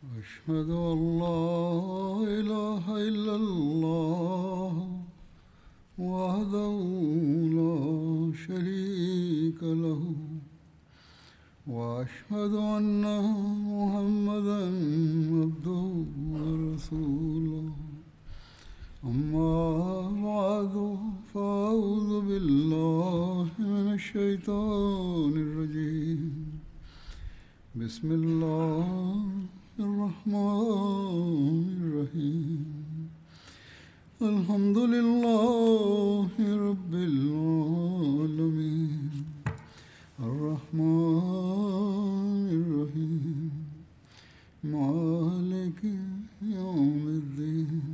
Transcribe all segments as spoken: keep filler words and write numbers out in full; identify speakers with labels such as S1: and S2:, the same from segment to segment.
S1: أشهد أن لا إله إلا الله وحده لا شريك له وأشهد أن محمدا عبده ورسوله أما بعد فأعوذ بالله من الشيطان الرجيم بسم الله الرحمن الرحيم الحمد لله رب العالمين الرحمن الرحيم مالك يوم الدين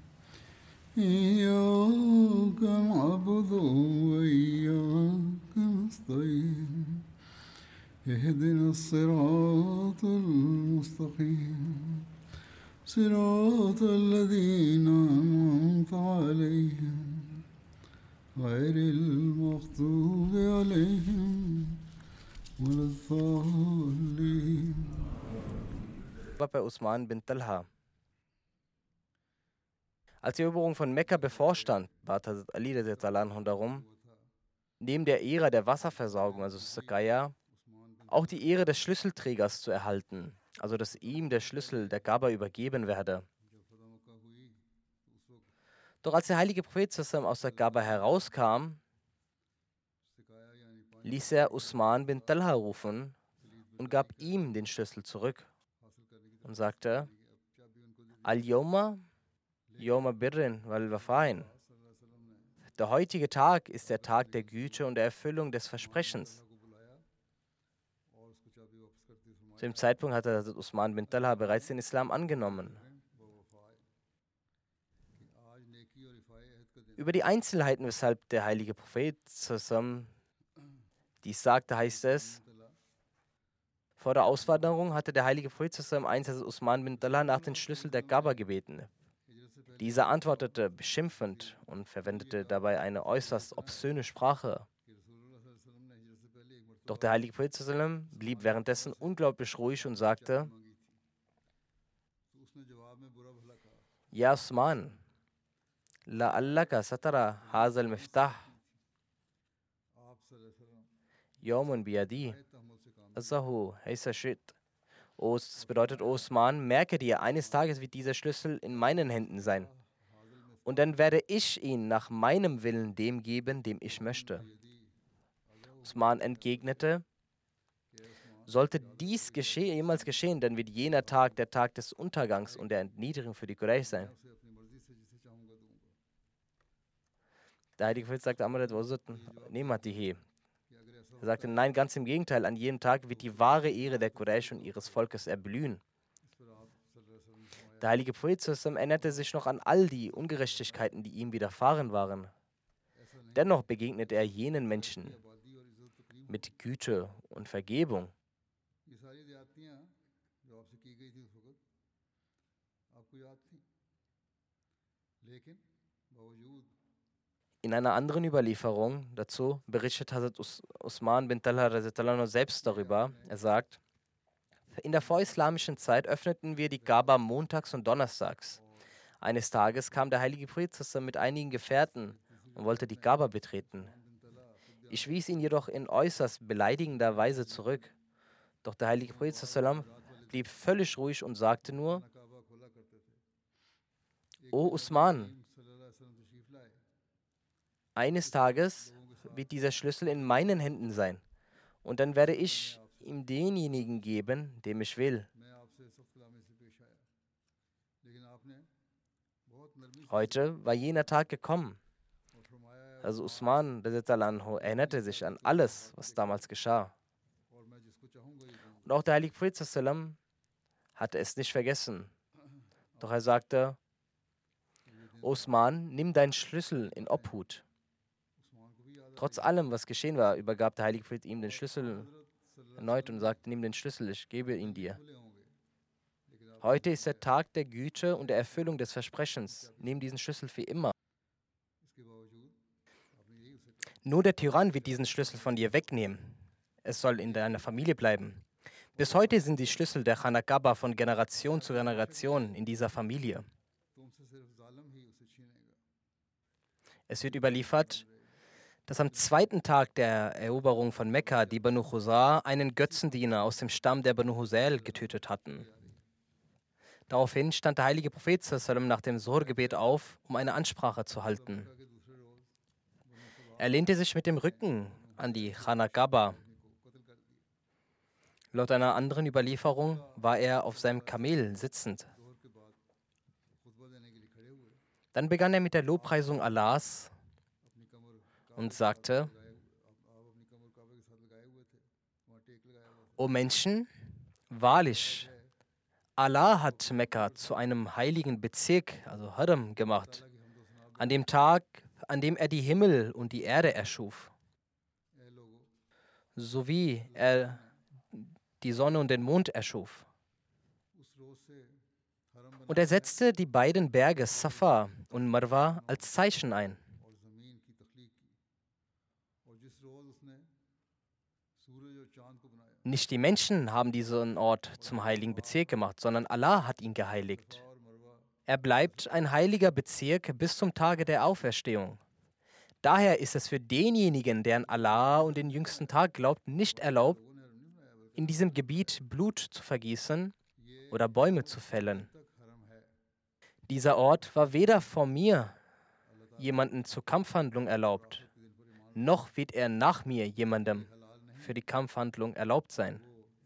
S1: إياك نعبد وإياك نستعين اهدنا الصراط المستقيم صراط الذين أنعمت عليهم غير المغضوب عليهم ولا الضالين.
S2: Bei Usman bin Talha. Als die Eroberung von Mekka bevorstand, bat Hazrat Ali radhiyallahu anhu darum, neben der Ehre der Wasserversorgung, also Sakaya, auch die Ehre des Schlüsselträgers zu erhalten, also dass ihm der Schlüssel der Kaaba übergeben werde. Doch als der heilige Prophet zusammen aus der Kaaba herauskam, ließ er Usman bin Talha rufen und gab ihm den Schlüssel zurück und sagte: Al-Yawma Yawma Birrin wal Wafain. Der heutige Tag ist der Tag der Güte und der Erfüllung des Versprechens. Zu dem Zeitpunkt hatte Hazrat Usman bin Talha bereits den Islam angenommen. Über die Einzelheiten, weshalb der heilige Prophet zusammen dies sagte, heißt es: Vor der Auswanderung hatte der heilige Prophet zusammen einst Hazrat Usman bin Talha nach den Schlüssel der Kaaba gebeten. Dieser antwortete beschimpfend und verwendete dabei eine äußerst obszöne Sprache. Doch der heilige Prophet zusammen blieb währenddessen unglaublich ruhig und sagte: Ja Usman, la'allaka satara hazal miftah yawmun biyadi azahu haysa shit. Das bedeutet, O Usman, merke dir, eines Tages wird dieser Schlüssel in meinen Händen sein. Und dann werde ich ihn nach meinem Willen dem geben, dem ich möchte. Usman entgegnete: Sollte dies gesche jemals geschehen, dann wird jener Tag der Tag des Untergangs und der Entniedrigung für die Quraysh sein. Der heilige Prophet sagte: Amr ad-Wazut, er sagte: Nein, ganz im Gegenteil, an jedem Tag wird die wahre Ehre der Quraysh und ihres Volkes erblühen. Der heilige Prophet zusammen erinnerte sich noch an all die Ungerechtigkeiten, die ihm widerfahren waren. Dennoch begegnete er jenen Menschen mit Güte und Vergebung. In einer anderen Überlieferung dazu berichtet Hazrat Us Usman bin Talha selbst darüber. Er sagt: In der vorislamischen Zeit öffneten wir die Kaaba montags und donnerstags. Eines Tages kam der heilige Prophet zusammen mit einigen Gefährten und wollte die Kaaba betreten. Ich wies ihn jedoch in äußerst beleidigender Weise zurück. Doch der heilige Prophet blieb völlig ruhig und sagte nur: O Usman, eines Tages wird dieser Schlüssel in meinen Händen sein und dann werde ich ihm denjenigen geben, dem ich will. Heute war jener Tag gekommen. Also Usman erinnerte sich an alles, was damals geschah. Und auch der heilige Prophet hatte es nicht vergessen. Doch er sagte: Usman, nimm deinen Schlüssel in Obhut. Trotz allem, was geschehen war, übergab der heilige Prophet ihm den Schlüssel erneut und sagte: Nimm den Schlüssel, ich gebe ihn dir. Heute ist der Tag der Güte und der Erfüllung des Versprechens. Nimm diesen Schlüssel für immer. Nur der Tyrann wird diesen Schlüssel von dir wegnehmen. Es soll in deiner Familie bleiben. Bis heute sind die Schlüssel der Khana Kaaba von Generation zu Generation in dieser Familie. Es wird überliefert, dass am zweiten Tag der Eroberung von Mekka die Banu Khuzaa einen Götzendiener aus dem Stamm der Banu Husayl getötet hatten. Daraufhin stand der heilige Prophet sallam nach dem Zuhr-Gebet auf, um eine Ansprache zu halten. Er lehnte sich mit dem Rücken an die Khana Kaaba. Laut einer anderen Überlieferung war er auf seinem Kamel sitzend. Dann begann er mit der Lobpreisung Allahs und sagte: O Menschen, wahrlich, Allah hat Mekka zu einem heiligen Bezirk, also Haram, gemacht, an dem Tag, an dem er die Himmel und die Erde erschuf, sowie er die Sonne und den Mond erschuf. Und er setzte die beiden Berge Safa und Marwa als Zeichen ein. Nicht die Menschen haben diesen Ort zum heiligen Bezirk gemacht, sondern Allah hat ihn geheiligt. Er bleibt ein heiliger Bezirk bis zum Tage der Auferstehung. Daher ist es für denjenigen, der an Allah und den jüngsten Tag glaubt, nicht erlaubt, in diesem Gebiet Blut zu vergießen oder Bäume zu fällen. Dieser Ort war weder vor mir jemanden zur Kampfhandlung erlaubt, noch wird er nach mir jemandem für die Kampfhandlung erlaubt sein.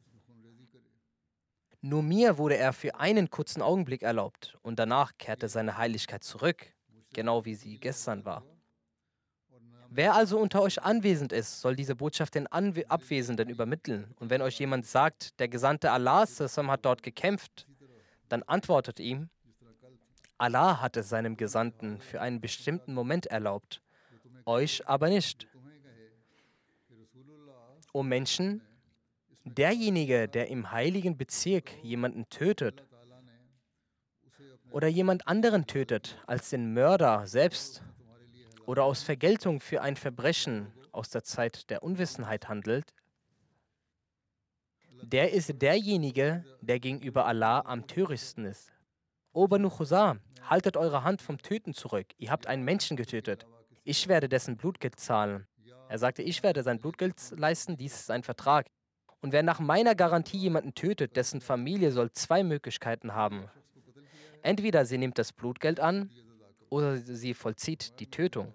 S2: Nur mir wurde er für einen kurzen Augenblick erlaubt und danach kehrte seine Heiligkeit zurück, genau wie sie gestern war. Wer also unter euch anwesend ist, soll diese Botschaft den Anwe- Abwesenden übermitteln. Und wenn euch jemand sagt, der Gesandte Allahs hat dort gekämpft, dann antwortet ihm: Allah hat es seinem Gesandten für einen bestimmten Moment erlaubt, euch aber nicht. O Menschen, derjenige, der im heiligen Bezirk jemanden tötet oder jemand anderen tötet als den Mörder selbst oder aus Vergeltung für ein Verbrechen aus der Zeit der Unwissenheit handelt, der ist derjenige, der gegenüber Allah am törichtsten ist. O Banu Khuzaa, haltet eure Hand vom Töten zurück. Ihr habt einen Menschen getötet. Ich werde dessen Blutgeld zahlen. Er sagte, ich werde sein Blutgeld leisten, dies ist ein Vertrag. Und wer nach meiner Garantie jemanden tötet, dessen Familie soll zwei Möglichkeiten haben. Entweder sie nimmt das Blutgeld an oder sie vollzieht die Tötung.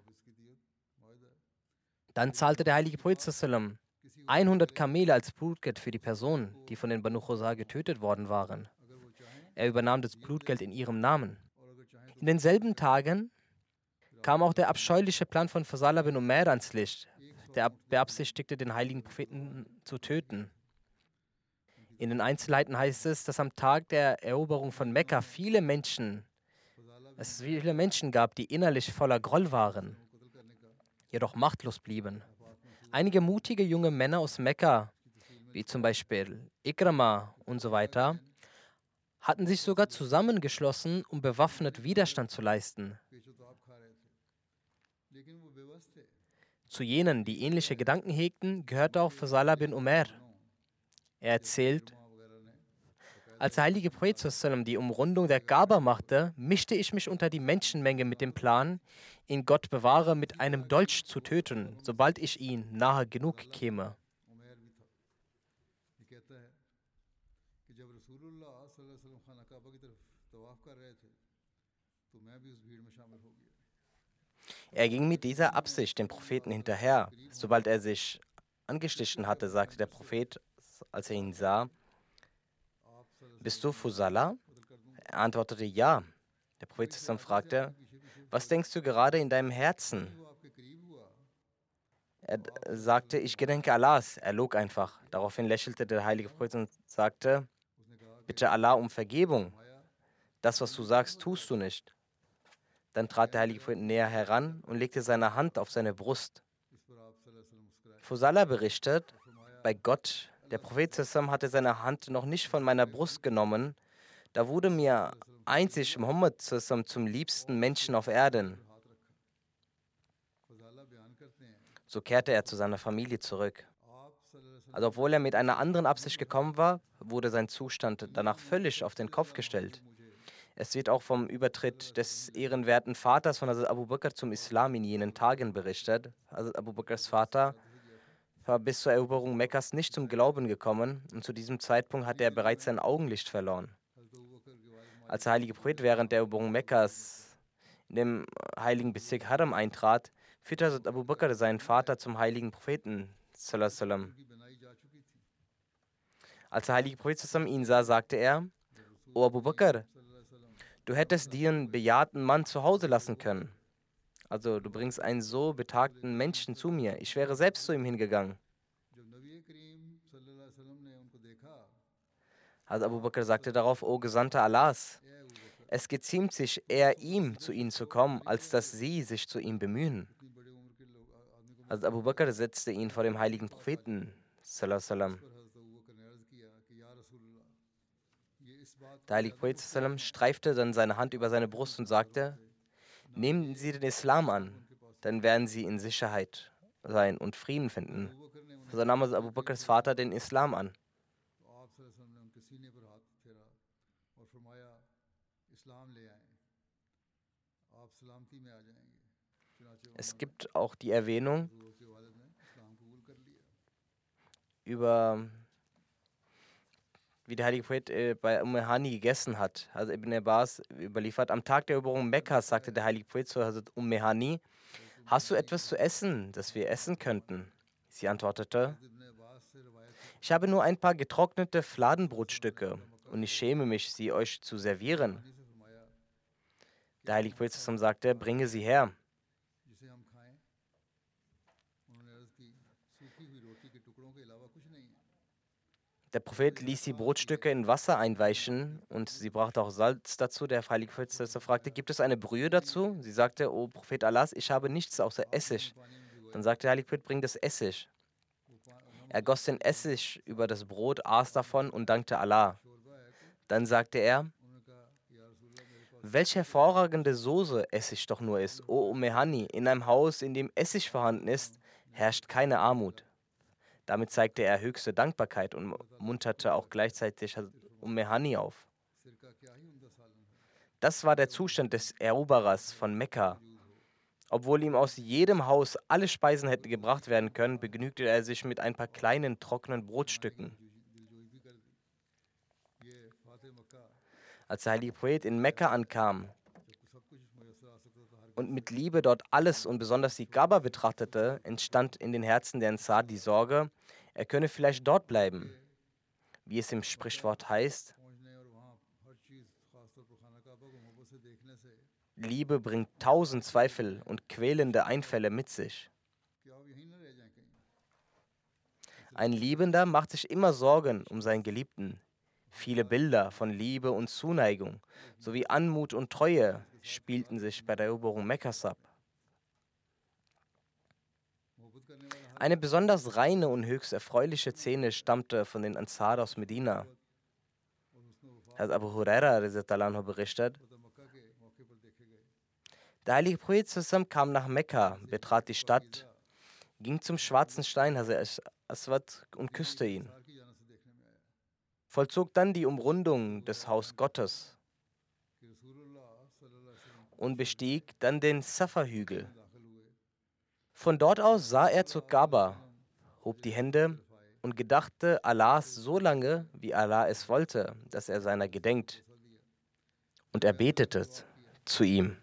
S2: Dann zahlte der heilige Prophet sallam hundert Kamele als Blutgeld für die Personen, die von den Banu Khuzaa getötet worden waren. Er übernahm das Blutgeld in ihrem Namen. In denselben Tagen kam auch der abscheuliche Plan von Fazala bin Umair ans Licht, der beabsichtigte, den heiligen Propheten zu töten. In den Einzelheiten heißt es, dass am Tag der Eroberung von Mekka viele Menschen, es viele Menschen gab, die innerlich voller Groll waren, jedoch machtlos blieben. Einige mutige junge Männer aus Mekka, wie zum Beispiel Ikrama und so weiter, hatten sich sogar zusammengeschlossen, um bewaffnet Widerstand zu leisten. Zu jenen, die ähnliche Gedanken hegten, gehörte auch Fazala bin Umair. Er erzählt: Als der heilige Prophet sallam die Umrundung der Kaaba machte, mischte ich mich unter die Menschenmenge mit dem Plan, ihn Gott bewahre, mit einem Dolch zu töten, sobald ich ihn nahe genug käme. Er ging mit dieser Absicht dem Propheten hinterher. Sobald er sich angeschlichen hatte, sagte der Prophet, als er ihn sah: Bist du Fazala? Er antwortete: Ja. Der Prophet sallam fragte: Was denkst du gerade in deinem Herzen? Er sagte: Ich gedenke Allahs. Er log einfach. Daraufhin lächelte der heilige Prophet und sagte: Bitte Allah um Vergebung. Das, was du sagst, tust du nicht. Dann trat der heilige Prophet näher heran und legte seine Hand auf seine Brust. Fazala berichtet: Bei Gott, der Prophet sallam hatte seine Hand noch nicht von meiner Brust genommen, da wurde mir einzig Muhammad sallam zum liebsten Menschen auf Erden. So kehrte er zu seiner Familie zurück. Also obwohl er mit einer anderen Absicht gekommen war, wurde sein Zustand danach völlig auf den Kopf gestellt. Es wird auch vom Übertritt des ehrenwerten Vaters von Hazrat Abu Bakr zum Islam in jenen Tagen berichtet. Hazrat Abu Bakrs Vater war bis zur Eroberung Mekkas nicht zum Glauben gekommen und zu diesem Zeitpunkt hatte er bereits sein Augenlicht verloren. Als der heilige Prophet während der Eroberung Mekkas in dem heiligen Bezirk Haram eintrat, führte Hazrat Abu Bakr seinen Vater zum heiligen Propheten sallallahu alaihi wasallam. Als der heilige Prophet sallallahu alaihi wasallam ihn sah, sagte er: O Abu Bakr, du hättest dir einen bejahrten Mann zu Hause lassen können. Also du bringst einen so betagten Menschen zu mir. Ich wäre selbst zu ihm hingegangen. Also Abu Bakr sagte darauf: O Gesandter Allahs, es geziemt sich eher ihm, zu ihnen zu kommen, als dass sie sich zu ihm bemühen. Also Abu Bakr setzte ihn vor dem heiligen Propheten sallallahu alaihi wasallam. Der heilige Prophet sallallahu alaihi wasallam streifte dann seine Hand über seine Brust und sagte: Nehmen Sie den Islam an, dann werden Sie in Sicherheit sein und Frieden finden. So nahm also Abu Bakrs Vater den Islam an. Es gibt auch die Erwähnung über, wie der heilige Prophet äh, bei Umm Hani gegessen hat. Also Ibn Abbas überliefert: Am Tag der Eroberung Mekkas sagte der heilige Prophet zu Hazrat Umm Hani: Hast du etwas zu essen, das wir essen könnten? Sie antwortete: Ich habe nur ein paar getrocknete Fladenbrotstücke und ich schäme mich, sie euch zu servieren. Der heilige Prophet sagte: Bringe sie her. Der Prophet ließ die Brotstücke in Wasser einweichen und sie brachte auch Salz dazu. Der heilige Prophet fragte: Gibt es eine Brühe dazu? Sie sagte: O Prophet Allahs, ich habe nichts außer Essig. Dann sagte der heilige Prophet: Bring das Essig. Er goss den Essig über das Brot, aß davon und dankte Allah. Dann sagte er: Welche hervorragende Soße Essig doch nur ist. O Umm Hani, in einem Haus, in dem Essig vorhanden ist, herrscht keine Armut. Damit zeigte er höchste Dankbarkeit und munterte auch gleichzeitig Umm Hani auf. Das war der Zustand des Eroberers von Mekka. Obwohl ihm aus jedem Haus alle Speisen hätten gebracht werden können, begnügte er sich mit ein paar kleinen trockenen Brotstücken. Als der heilige Prophet in Mekka ankam und mit Liebe dort alles und besonders die Kaaba betrachtete, entstand in den Herzen der Ansar die Sorge, er könne vielleicht dort bleiben. Wie es im Sprichwort heißt: Liebe bringt tausend Zweifel und quälende Einfälle mit sich. Ein Liebender macht sich immer Sorgen um seinen Geliebten. Viele Bilder von Liebe und Zuneigung sowie Anmut und Treue spielten sich bei der Eroberung Mekkas ab. Eine besonders reine und höchst erfreuliche Szene stammte von den Ansar aus Medina. Hazrat Abu Huraira berichtet: Der heilige Prophet zusammen kam nach Mekka, betrat die Stadt, ging zum schwarzen Stein Hazrat Aswad und küsste ihn, vollzog dann die Umrundung des Haus Gottes und bestieg dann den Safa-Hügel. Von dort aus sah er zur Kaaba, hob die Hände und gedachte Allahs so lange, wie Allah es wollte, dass er seiner gedenkt. Und er betete zu ihm.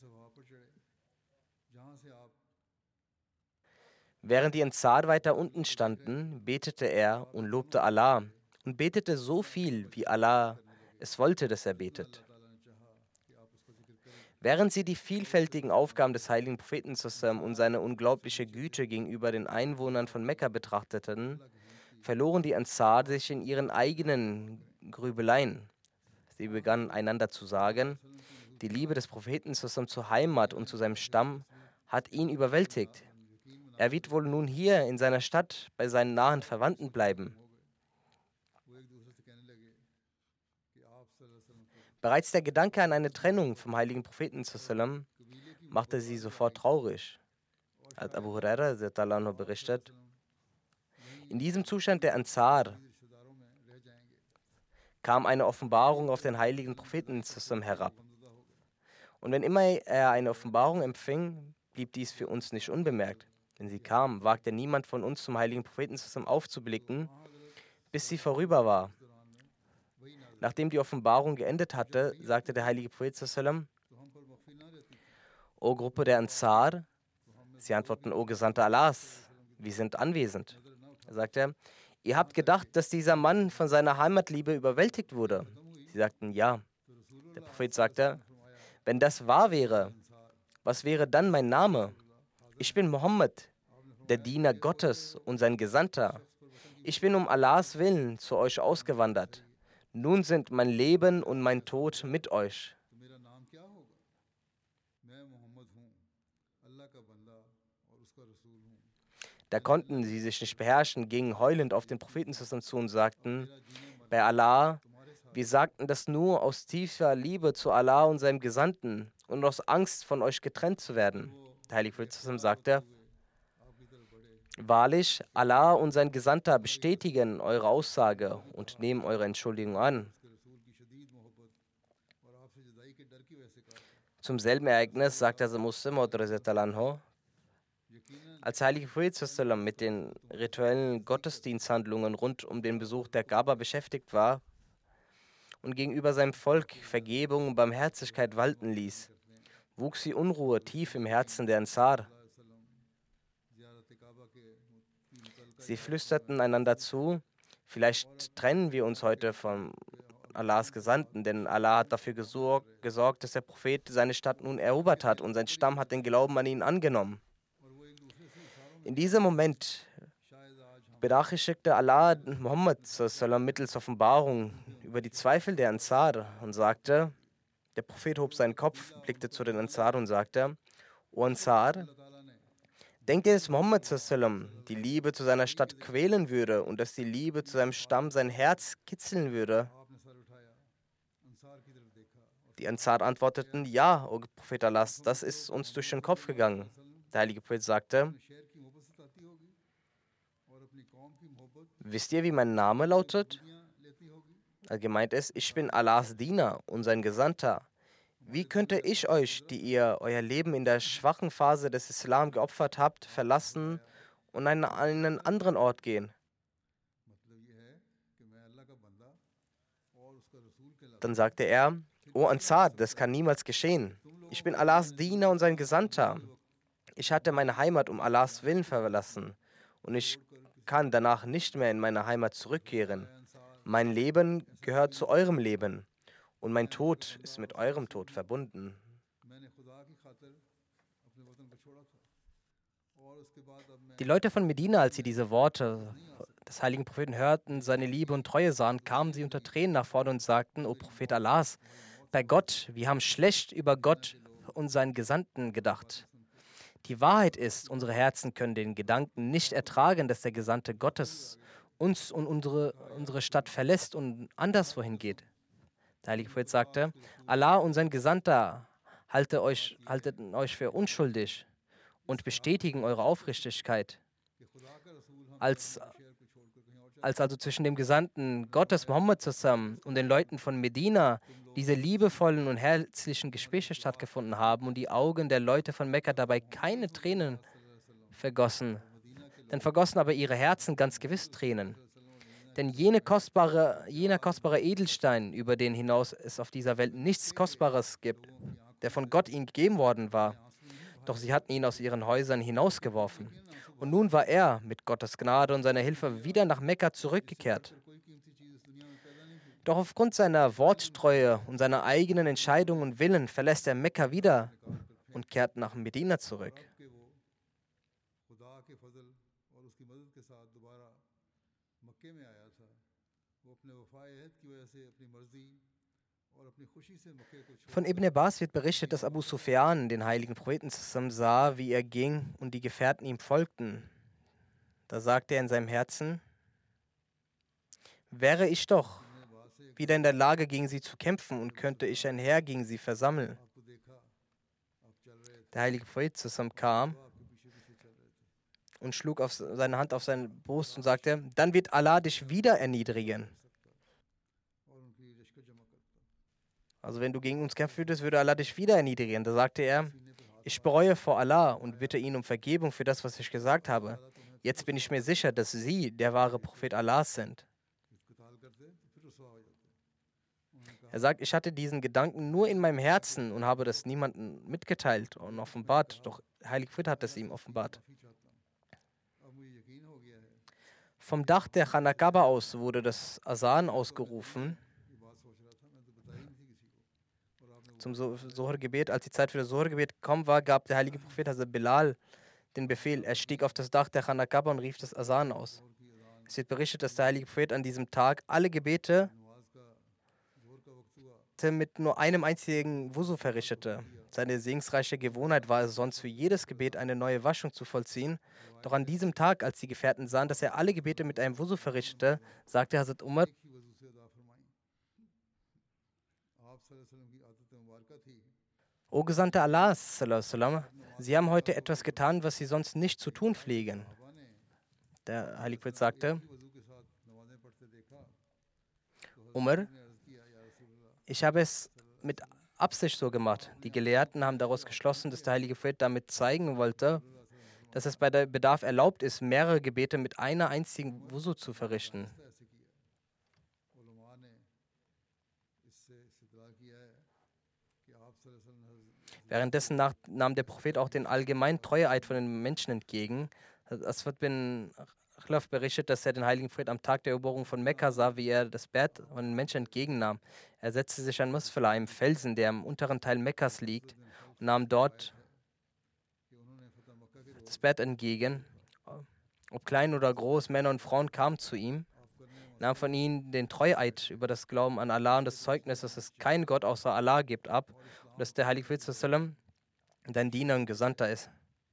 S2: Während die Ansar weiter unten standen, betete er und lobte Allah und betete so viel, wie Allah es wollte, dass er betet. Während sie die vielfältigen Aufgaben des heiligen Propheten und seine unglaubliche Güte gegenüber den Einwohnern von Mekka betrachteten, verloren die Ansar sich in ihren eigenen Grübeleien. Sie begannen einander zu sagen: Die Liebe des Propheten zur Heimat und zu seinem Stamm hat ihn überwältigt. Er wird wohl nun hier in seiner Stadt bei seinen nahen Verwandten bleiben. Bereits der Gedanke an eine Trennung vom heiligen Propheten machte sie sofort traurig. Als Abu Huraira berichtet: In diesem Zustand der Ansar kam eine Offenbarung auf den heiligen Propheten zusammen herab. Und wenn immer er eine Offenbarung empfing, blieb dies für uns nicht unbemerkt. Wenn sie kam, wagte niemand von uns zum heiligen Propheten zusammen aufzublicken, bis sie vorüber war. Nachdem die Offenbarung geendet hatte, sagte der heilige Prophet zusammen: O Gruppe der Ansar, sie antworten: O Gesandter Allahs, wir sind anwesend. Er sagte: Ihr habt gedacht, dass dieser Mann von seiner Heimatliebe überwältigt wurde. Sie sagten: Ja. Der Prophet sagte: Wenn das wahr wäre, was wäre dann mein Name? Ich bin Mohammed, der Diener Gottes und sein Gesandter. Ich bin um Allahs Willen zu euch ausgewandert. Nun sind mein Leben und mein Tod mit euch. Da konnten sie sich nicht beherrschen, gingen heulend auf den Propheten zu und sagten: Bei Allah, wir sagten das nur aus tiefer Liebe zu Allah und seinem Gesandten und aus Angst, von euch getrennt zu werden. Der heilige Prophet sagte: Wahrlich, Allah und sein Gesandter bestätigen eure Aussage und nehmen eure Entschuldigung an. Zum selben Ereignis sagte der Muslim, als der heilige Prophet mit den rituellen Gottesdiensthandlungen rund um den Besuch der Kaaba beschäftigt war und gegenüber seinem Volk Vergebung und Barmherzigkeit walten ließ, wuchs die Unruhe tief im Herzen der Ansar. Sie flüsterten einander zu: Vielleicht trennen wir uns heute von Allahs Gesandten, denn Allah hat dafür gesorgt, gesorgt, dass der Prophet seine Stadt nun erobert hat und sein Stamm hat den Glauben an ihn angenommen. In diesem Moment benachrichtigte Allah Muhammad mittels Offenbarung über die Zweifel der Ansar und sagte, der Prophet hob seinen Kopf, blickte zu den Ansar und sagte: O Ansar, denkt ihr, dass Muhammad die Liebe zu seiner Stadt quälen würde und dass die Liebe zu seinem Stamm sein Herz kitzeln würde? Die Ansar antworteten: Ja, o Prophet Allahs, das ist uns durch den Kopf gegangen. Der heilige Prophet sagte: Wisst ihr, wie mein Name lautet? Er gemeint ist: Ich bin Allahs Diener und sein Gesandter. Wie könnte ich euch, die ihr euer Leben in der schwachen Phase des Islam geopfert habt, verlassen und an einen anderen Ort gehen? Dann sagte er: O Ansar, das kann niemals geschehen. Ich bin Allahs Diener und sein Gesandter. Ich hatte meine Heimat um Allahs Willen verlassen und ich kann danach nicht mehr in meine Heimat zurückkehren. Mein Leben gehört zu eurem Leben und mein Tod ist mit eurem Tod verbunden. Die Leute von Medina, als sie diese Worte des heiligen Propheten hörten, seine Liebe und Treue sahen, kamen sie unter Tränen nach vorne und sagten: O Prophet Allahs, bei Gott, wir haben schlecht über Gott und seinen Gesandten gedacht. Die Wahrheit ist, unsere Herzen können den Gedanken nicht ertragen, dass der Gesandte Gottes uns und unsere, unsere Stadt verlässt und anderswohin geht. Der heilige Prophet sagte: Allah und sein Gesandter halte euch, halten euch für unschuldig und bestätigen eure Aufrichtigkeit. Als, als also zwischen dem Gesandten Gottes Muhammad zusammen und den Leuten von Medina diese liebevollen und herzlichen Gespräche stattgefunden haben und die Augen der Leute von Mekka dabei keine Tränen vergossen, dann vergossen aber ihre Herzen ganz gewiss Tränen. Denn jene kostbare, jener kostbare Edelstein, über den hinaus es auf dieser Welt nichts Kostbares gibt, der von Gott ihnen gegeben worden war, doch sie hatten ihn aus ihren Häusern hinausgeworfen. Und nun war er mit Gottes Gnade und seiner Hilfe wieder nach Mekka zurückgekehrt. Doch aufgrund seiner Worttreue und seiner eigenen Entscheidung und Willen verlässt er Mekka wieder und kehrt nach Medina zurück. Von Ibn Abbas wird berichtet, dass Abu Sufyan den heiligen Propheten zusammen sah, wie er ging und die Gefährten ihm folgten. Da sagte er in seinem Herzen: Wäre ich doch wieder in der Lage, gegen sie zu kämpfen und könnte ich ein Heer gegen sie versammeln. Der heilige Prophet zusammen kam und schlug auf seine Hand auf seine Brust und sagte, dann wird Allah dich wieder erniedrigen. Also wenn du gegen uns kämpfen würdest, würde Allah dich wieder erniedrigen. Da sagte er, ich bereue vor Allah und bitte ihn um Vergebung für das, was ich gesagt habe. Jetzt bin ich mir sicher, dass Sie der wahre Prophet Allahs sind. Er sagt, ich hatte diesen Gedanken nur in meinem Herzen und habe das niemandem mitgeteilt und offenbart. Doch Heilig Prophet hat es ihm offenbart. Vom Dach der Khana Kaaba aus wurde das Asan ausgerufen zum Sohr-Gebet. Als die Zeit für das Sohr-Gebet gekommen war, gab der heilige Prophet Hazrat Bilal den Befehl. Er stieg auf das Dach der Khana Kaaba und rief das Asan aus. Es wird berichtet, dass der heilige Prophet an diesem Tag alle Gebete mit nur einem einzigen Wusu verrichtete. Seine segensreiche Gewohnheit war es sonst für jedes Gebet eine neue Waschung zu vollziehen. Doch an diesem Tag, als die Gefährten sahen, dass er alle Gebete mit einem Wusu verrichtete, sagte Hazrat Umar, O Gesandter Allahs, Sie haben heute etwas getan, was Sie sonst nicht zu tun pflegen. Der Heilige Prophet sagte, Umar, ich habe es mit Absicht so gemacht. Die Gelehrten haben daraus geschlossen, dass der Heilige Prophet damit zeigen wollte, dass es bei der Bedarf erlaubt ist, mehrere Gebete mit einer einzigen Wusu zu verrichten. Währenddessen nach, nahm der Prophet auch den allgemeinen Treueeid von den Menschen entgegen. Aswad bin Khlaf berichtet, dass er den heiligen Prophet am Tag der Eroberung von Mekka sah, wie er das Bett von den Menschen entgegennahm. Er setzte sich an Musfala, einem Felsen, der im unteren Teil Mekkas liegt, und nahm dort das Bett entgegen. Ob klein oder groß, Männer und Frauen kamen zu ihm, nahm von ihnen den Treueid über das Glauben an Allah und das Zeugnis, dass es keinen Gott außer Allah gibt, ab und dass der heilige Prophet dein Diener und Gesandter ist.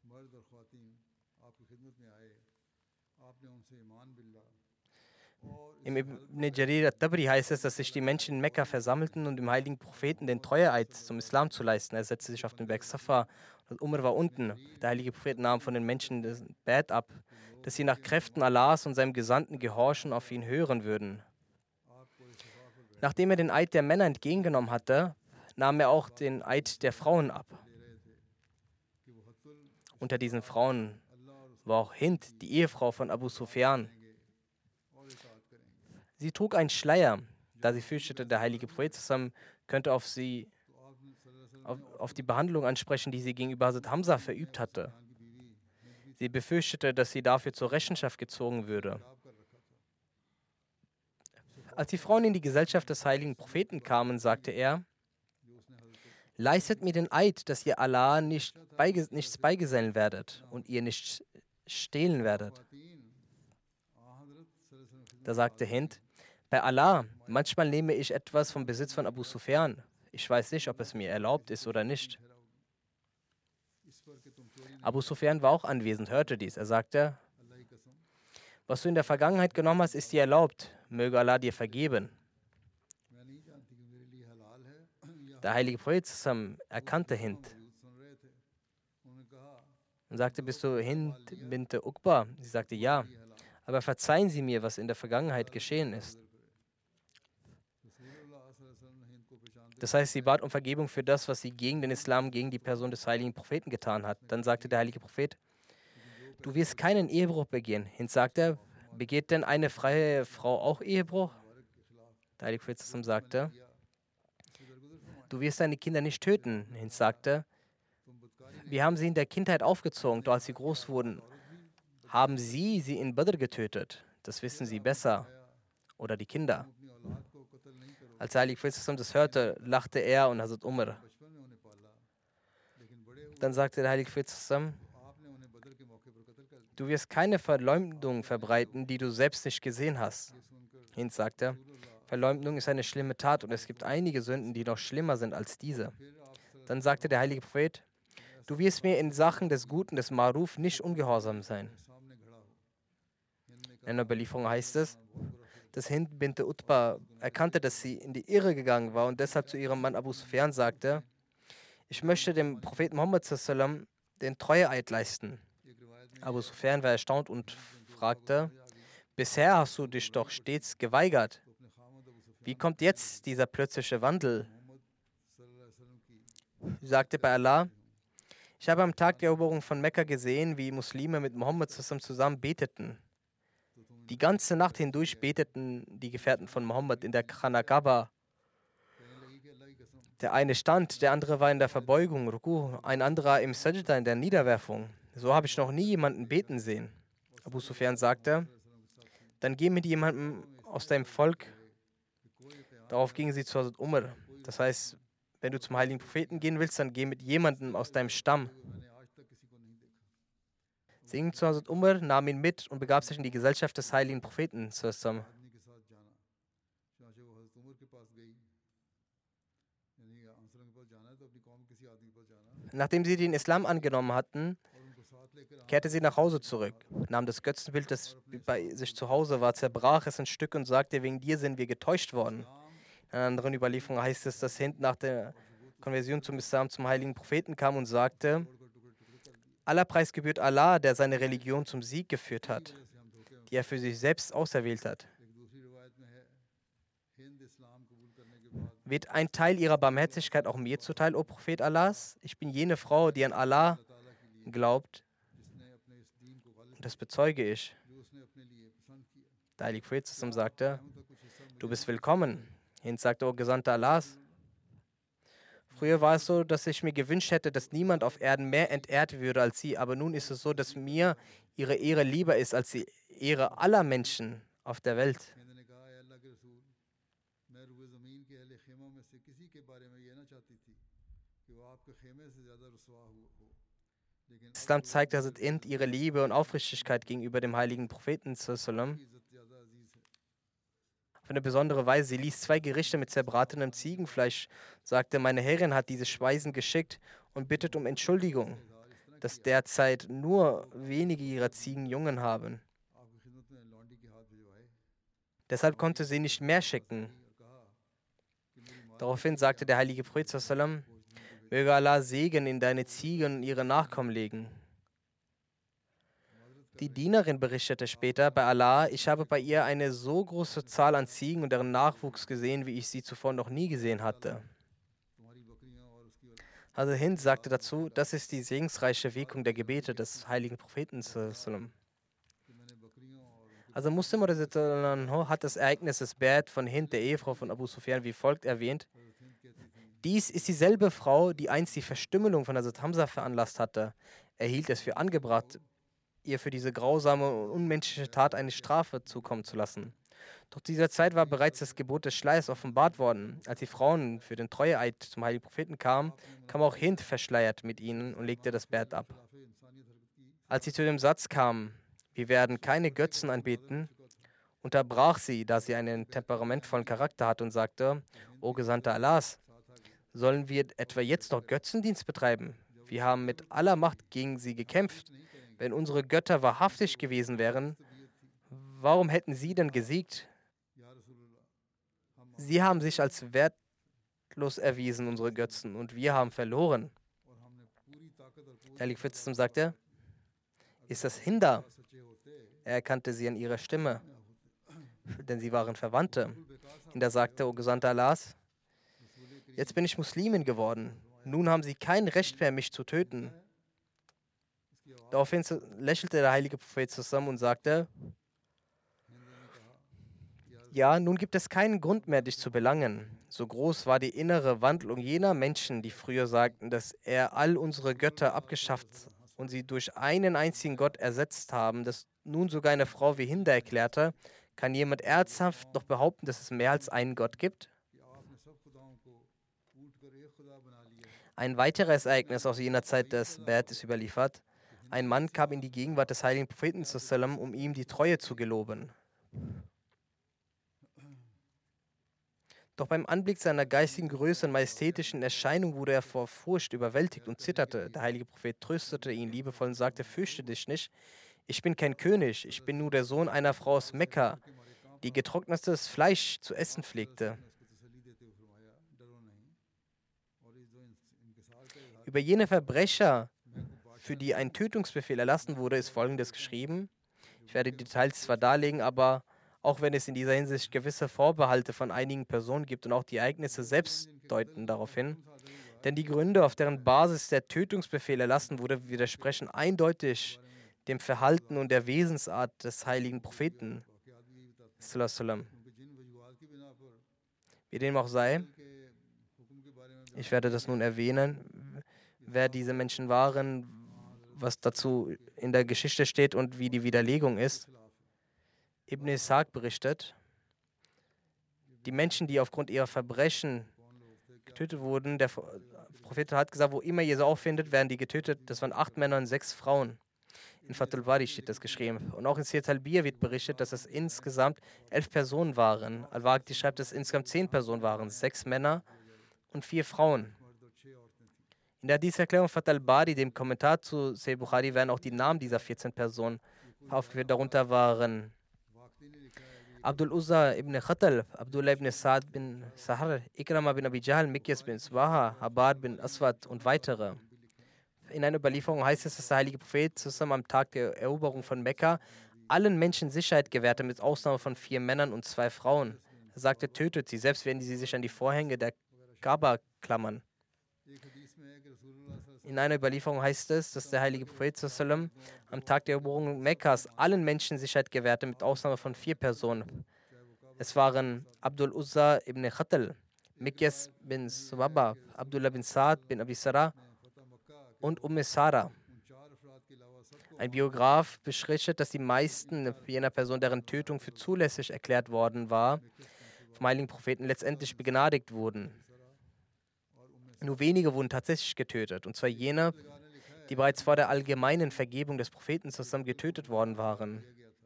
S2: Im Ibn Jarir al-Tabri heißt es, dass sich die Menschen in Mekka versammelten, um dem heiligen Propheten den Treueeid zum Islam zu leisten. Er setzte sich auf den Berg Safa und Umar war unten. Der heilige Prophet nahm von den Menschen das Bett ab, dass sie nach Kräften Allahs und seinem Gesandten gehorchen, auf ihn hören würden. Nachdem er den Eid der Männer entgegengenommen hatte, nahm er auch den Eid der Frauen ab. Unter diesen Frauen war auch Hind, die Ehefrau von Abu Sufyan. Sie trug einen Schleier, da sie fürchtete, der heilige Prophet zusammen könnte auf sie auf, auf die Behandlung ansprechen, die sie gegenüber Hazrat Hamza verübt hatte. Sie befürchtete, dass sie dafür zur Rechenschaft gezogen würde. Als die Frauen in die Gesellschaft des heiligen Propheten kamen, sagte er, leistet mir den Eid, dass ihr Allah nicht beige, nichts beigesellen werdet und ihr nicht stehlen werdet. Da sagte Hind, bei Allah, manchmal nehme ich etwas vom Besitz von Abu Sufyan. Ich weiß nicht, ob es mir erlaubt ist oder nicht. Abu Sufyan war auch anwesend, hörte dies. Er sagte, was du in der Vergangenheit genommen hast, ist dir erlaubt. Möge Allah dir vergeben. Der heilige Prophet erkannte Hind und sagte, bist du Hind bint Uqba? Sie sagte, ja. Aber verzeihen Sie mir, was in der Vergangenheit geschehen ist. Das heißt, sie bat um Vergebung für das, was sie gegen den Islam, gegen die Person des heiligen Propheten getan hat. Dann sagte der heilige Prophet, du wirst keinen Ehebruch begehen. Hind sagte, begeht denn eine freie Frau auch Ehebruch? Der heilige Prophet sagte, du wirst deine Kinder nicht töten. Hind sagte, wir haben sie in der Kindheit aufgezogen, doch als sie groß wurden, haben sie sie in Badr getötet. Das wissen sie besser. Oder die Kinder. Als der heilige Prophet das hörte, lachte er und Hazrat Umar. Dann sagte der heilige Prophet, du wirst keine Verleumdung verbreiten, die du selbst nicht gesehen hast. Hind sagte, Verleumdung ist eine schlimme Tat und es gibt einige Sünden, die noch schlimmer sind als diese. Dann sagte der heilige Prophet, du wirst mir in Sachen des Guten, des Maruf, nicht ungehorsam sein. In einer Überlieferung heißt es, dass Hind bint Utba erkannte, dass sie in die Irre gegangen war und deshalb zu ihrem Mann Abu Sufyan sagte, ich möchte dem Propheten Muhammad sallam den Treueeid leisten. Abu Sufyan war erstaunt und fragte, bisher hast du dich doch stets geweigert. Wie kommt jetzt dieser plötzliche Wandel? Sie sagte bei Allah, ich habe am Tag der Eroberung von Mekka gesehen, wie Muslime mit Mohammed zusammen beteten. Die ganze Nacht hindurch beteten die Gefährten von Mohammed in der Khana Kaaba. Der eine stand, der andere war in der Verbeugung, Ruku, ein anderer im Sajda in der Niederwerfung. So habe ich noch nie jemanden beten sehen. Abu Sufyan sagte, dann geh mit jemandem aus deinem Volk. Darauf gingen sie zu Hazrat Umar. Das heißt, wenn du zum heiligen Propheten gehen willst, dann geh mit jemandem aus deinem Stamm. Sie gingen zu Hazrat Umar, nahmen ihn mit und begab sich in die Gesellschaft des heiligen Propheten zusammen. Nachdem sie den Islam angenommen hatten, kehrte sie nach Hause zurück, nahm das Götzenbild, das bei sich zu Hause war, zerbrach es in Stücke und sagte, wegen dir sind wir getäuscht worden. In einer anderen Überlieferung heißt es, dass Hind nach der Konversion zum Islam zum heiligen Propheten kam und sagte, aller Preis gebührt Allah, der seine Religion zum Sieg geführt hat, die er für sich selbst auserwählt hat. Wird ein Teil ihrer Barmherzigkeit auch mir zuteil, o Prophet Allahs? Ich bin jene Frau, die an Allah glaubt. Und das bezeuge ich. Der heilige Prophet sagte, du bist willkommen. Hind sagte, o Gesandter Allahs. Früher war es so, dass ich mir gewünscht hätte, dass niemand auf Erden mehr entehrt würde als sie. Aber nun ist es so, dass mir ihre Ehre lieber ist als die Ehre aller Menschen auf der Welt. Islam zeigt Hazrat Hind ihre Liebe und Aufrichtigkeit gegenüber dem heiligen Propheten auf eine besondere Weise. Sie ließ zwei Gerichte mit zerbratenem Ziegenfleisch, sagte, meine Herrin hat diese Speisen geschickt und bittet um Entschuldigung, dass derzeit nur wenige ihrer Ziegen Jungen haben. Deshalb konnte sie nicht mehr schicken. Daraufhin sagte der heilige Prophet, möge Allah Segen in deine Ziegen und ihre Nachkommen legen. Die Dienerin berichtete später, bei Allah, ich habe bei ihr eine so große Zahl an Ziegen und deren Nachwuchs gesehen, wie ich sie zuvor noch nie gesehen hatte. Also Hind sagte dazu, das ist die segensreiche Wirkung der Gebete des heiligen Propheten. Also Muslim hat das Ereignis des Bad von Hind, der Ehefrau von Abu Sufyan, wie folgt erwähnt. Dies ist dieselbe Frau, die einst die Verstümmelung von Hazrat Hamza veranlasst hatte. Er hielt es für angebracht, ihr für diese grausame und unmenschliche Tat eine Strafe zukommen zu lassen. Doch zu dieser Zeit war bereits das Gebot des Schleiers offenbart worden. Als die Frauen für den Treueeid zum heiligen Propheten kamen, kam auch Hind verschleiert mit ihnen und legte das Bett ab. Als sie zu dem Satz kamen, wir werden keine Götzen anbeten, unterbrach sie, da sie einen temperamentvollen Charakter hatte und sagte, O Gesandter Allahs, sollen wir etwa jetzt noch Götzendienst betreiben? Wir haben mit aller Macht gegen sie gekämpft. Wenn unsere Götter wahrhaftig gewesen wären, warum hätten sie denn gesiegt? Sie haben sich als wertlos erwiesen, unsere Götzen, und wir haben verloren. Der heilige Prophet sagte, ist das Hinda? Er erkannte sie an ihrer Stimme, denn sie waren Verwandte. Hinda sagte, O Gesandter Allahs, jetzt bin ich Muslimin geworden. Nun haben sie kein Recht mehr, mich zu töten. Daraufhin lächelte der heilige Prophet zusammen und sagte, ja, nun gibt es keinen Grund mehr, dich zu belangen. So groß war die innere Wandlung jener Menschen, die früher sagten, dass er all unsere Götter abgeschafft und sie durch einen einzigen Gott ersetzt haben, dass nun sogar eine Frau wie Hinda erklärte, kann jemand ernsthaft noch behaupten, dass es mehr als einen Gott gibt? Ein weiteres Ereignis aus jener Zeit des Bad ist überliefert. Ein Mann kam in die Gegenwart des heiligen Propheten, um ihm die Treue zu geloben. Doch beim Anblick seiner geistigen Größe und majestätischen Erscheinung wurde er vor Furcht überwältigt und zitterte. Der heilige Prophet tröstete ihn liebevoll und sagte, fürchte dich nicht, ich bin kein König, ich bin nur der Sohn einer Frau aus Mekka, die getrocknetes Fleisch zu essen pflegte. Über jene Verbrecher, für die ein Tötungsbefehl erlassen wurde, ist Folgendes geschrieben. Ich werde die Details zwar darlegen, aber auch wenn es in dieser Hinsicht gewisse Vorbehalte von einigen Personen gibt und auch die Ereignisse selbst deuten darauf hin, denn die Gründe, auf deren Basis der Tötungsbefehl erlassen wurde, widersprechen eindeutig dem Verhalten und der Wesensart des heiligen Propheten. Wie dem auch sei, ich werde das nun erwähnen, wer diese Menschen waren, was dazu in der Geschichte steht und wie die Widerlegung ist. Ibn Ishaq berichtet, die Menschen, die aufgrund ihrer Verbrechen getötet wurden, der Prophet hat gesagt, wo immer ihr sie auffindet, werden die getötet. Das waren acht Männer und sechs Frauen. In Fathul Bari steht das geschrieben. Und auch in Siyat al-Biya wird berichtet, dass es insgesamt elf Personen waren. Al-Waqti schreibt, dass es insgesamt zehn Personen waren, sechs Männer und vier Frauen. In der Hadith-Erklärung Fath al-Bari, dem Kommentar zu Sahih Bukhari, werden auch die Namen dieser vierzehn Personen aufgeführt. Darunter waren Abdul Uzza ibn Khatal, Abdullah ibn Sa'd bin Sahar, Ikrama bin Abi Jahl, Mikyas bin Swaha, Habad bin Aswad und weitere. In einer Überlieferung heißt es, dass der heilige Prophet zusammen am Tag der Eroberung von Mekka allen Menschen Sicherheit gewährte, mit Ausnahme von vier Männern und zwei Frauen. Er sagte, tötet sie, selbst wenn sie sich an die Vorhänge der Kaaba klammern. In einer Überlieferung heißt es, dass der heilige Prophet sallam am Tag der Eroberung Mekkas allen Menschen Sicherheit gewährte, mit Ausnahme von vier Personen. Es waren Abdul Uzza ibn Khatal, Mikyas bin Swaba, Abdullah bin Sa'd bin Abi Sarah und Umm Sara. Ein Biograf beschreibt, dass die meisten jener Personen, deren Tötung für zulässig erklärt worden war, vom heiligen Propheten letztendlich begnadigt wurden. Nur wenige wurden tatsächlich getötet, und zwar jene, die bereits vor der allgemeinen Vergebung des Propheten zusammen getötet worden waren.